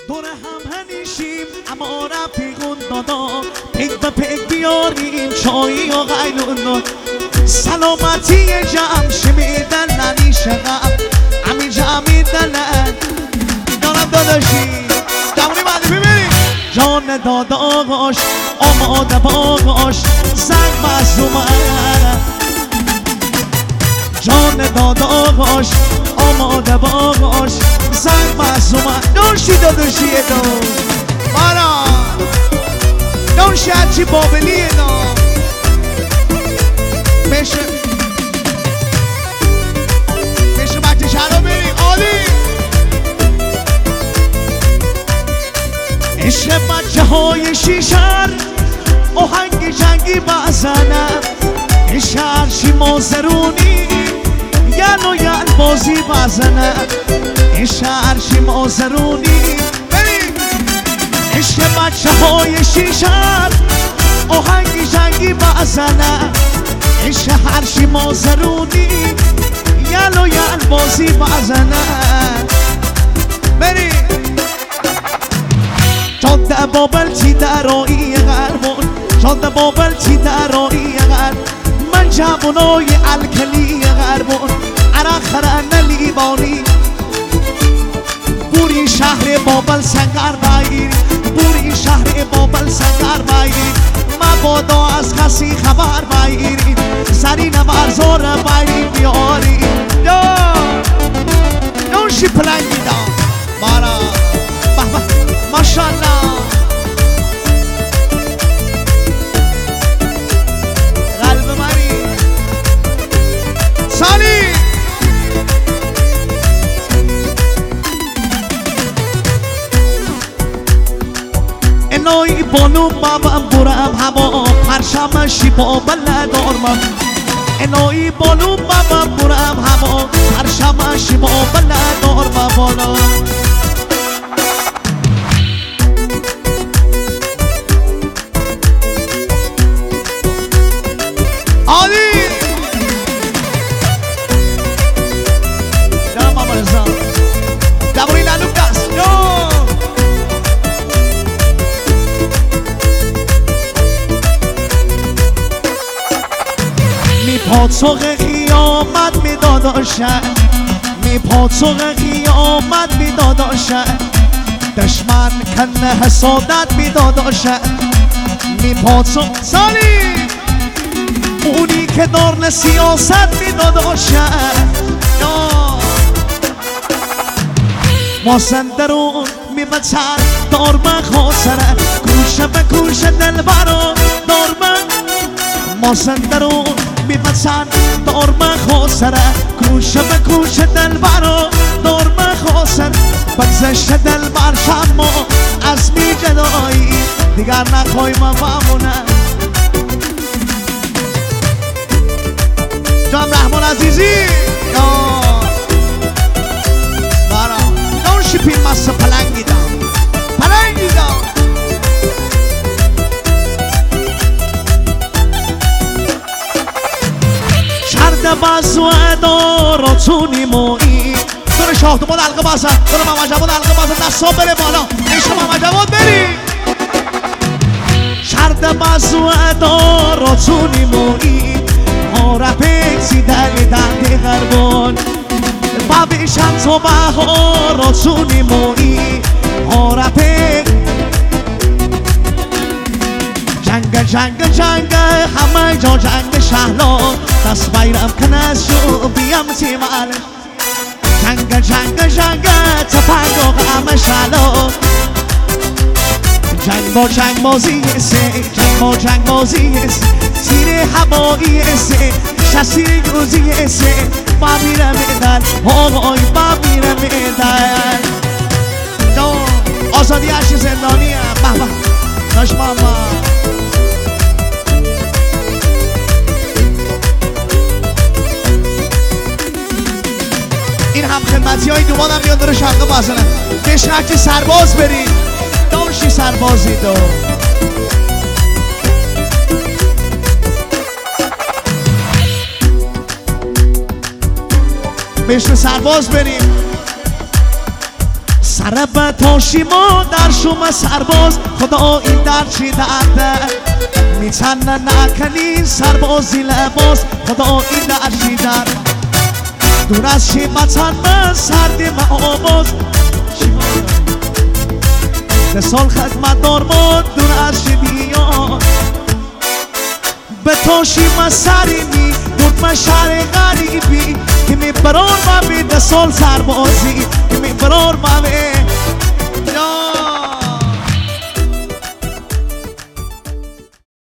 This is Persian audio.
دور هم هنیشیم اما رفیقون دادا پیک به پیک بیاریم چایی و غیلون سلامتی جمع شمیدن ننیشقم امی جمعی دلن دارم داداشی جمعونی بعدی ببینیم جان داداش آماده باش زنگ مظلومه جان داداش آماده باش زنگ مظلومه دانشی داداشیه دو مارا دانشی هرچی بابلیه دو بشه بچه شرا بریم عالی عشق بچه های شیشر آهنگ جنگی بزنه عشق هرچی مازرونی یل و یل بازی بزنه عشق هرچی مازرونی بریم عشق بچه های شیشر آهنگ جنگی بزنه عشق هرچی مازرونی یل و یل بازی بزنه بریم جاده بابل چی درایی غربون جاده بابل چی درایی غرب من جوانای الکلی غربون عرق خرن لیبانی بوری شهر بابل سنگر بایری بوری شهر بابل سنگر بایری مبادا از کسی خبر بایری سرین ورزار بایری بیاری نوشی پلنگی دا بارا ماشالله قلب منی سالی اینایی بانو بابم برم هوا پرشمشی با بلدارمم اینایی بانو بابم برم هوا پرشمشی با بلدارمم بالا عالی جناب بابا رزا جوانی لالوک دست می پاتوق قیامت می داداشن می پاتوق قیامت می داداشن دشمن کنه حسادت می داداشن می پاتوق سالی اونی که دارن سیاست می داداشن ما سندرون می بچن دارمن خاسره کوشه به کوشه دل برا دارمن ما سندرون می بچن دارمن خاسره کوشه به کوشه دل برا دارمن خاسره بگذشت دل بر شما از می جدایی دیگر نخوای من بمونم جناب رحمان عزیزی بارا نوشی پیر مست پلنگی دام پلنگی دام شرد بازو اداراتونی مویی دور شاه تو بود حلقه بازن دور ماما جواد حلقه بازن دستا بره بالا ایشو ماما جواد بری شرد بازو اداراتونی مویی آره پیکسی دلی دنده غربون بابیشم تو بهاراتونی مویی آره پیک جنگ همه جا جنگ شهلا دست بیرم کن از جو بیم تیمال جنگ تفنگ و غم شهلا جنگ بازی سه جنگ بازی سه سیر هوایی سه شسیر یوزی سه بابیرم ایدن آقای بابیرم ایدن آزادی عشق زندانی هم بابا داشت ماما این هم خدمتی های دومان هم میاد داره شرقه بازنه بهش هرچی سرباز برید داشتی سربازی دو بهش سرباز بریم سر به تاشی ما در شما سرباز خدا این در چی درده میتنه نکنی سربازی لباس خدا این در چی درده دور از چی متن من سردی ما آواز به سال خدمت دار ما دور از چی بیان به تاشی ما سری می بود من شهر غریبی که می برار ما به ده سال سربازی که می برار ما به